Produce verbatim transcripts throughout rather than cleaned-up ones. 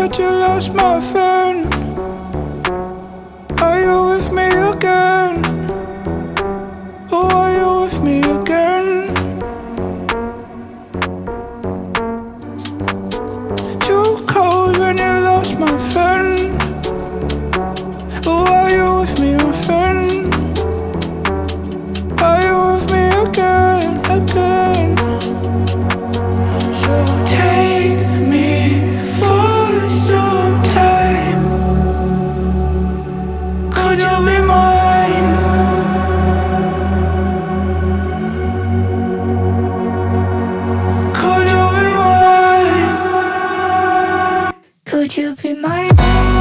that you lost my phone. Are you with me again? Oh, are you with me again? Too cold when you lost my phone. Oh, are you with me, my friend? Are you with me again, again? So take me for some time. Could you be mine? Could you be mine? Could you be mine?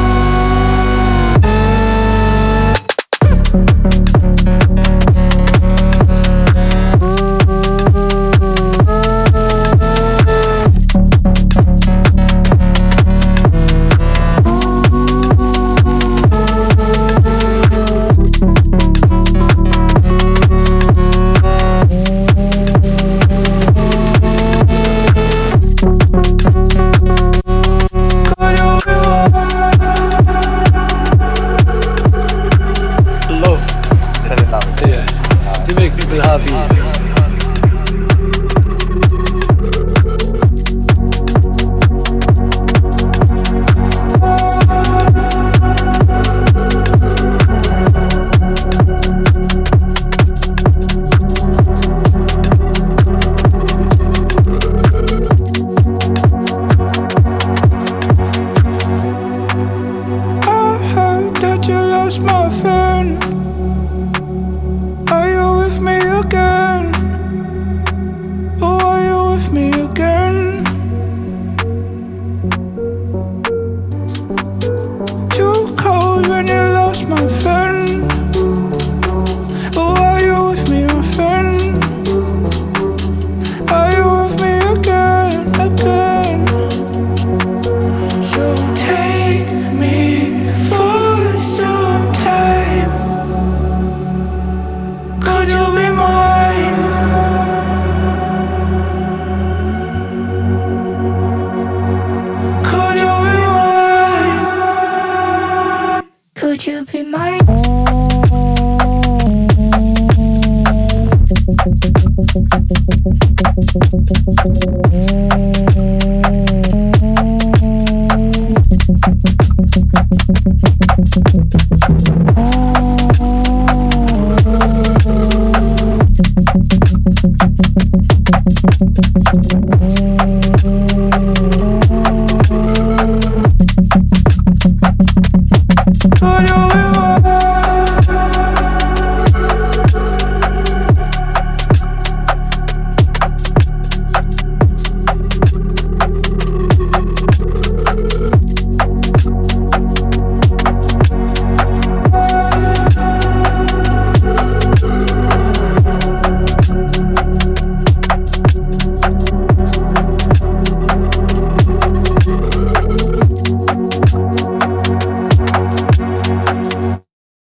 Love is an love. Yeah, to make people happy. I heard that you lost my phone. Are you with me again? Oh, are you with me again? Too cold when you lost my phone. Oh, are you with me, my friend? Are you with me again, again? So take me for some time. Could you be mine? Could you be mine? Could you be mine? Could you be mine?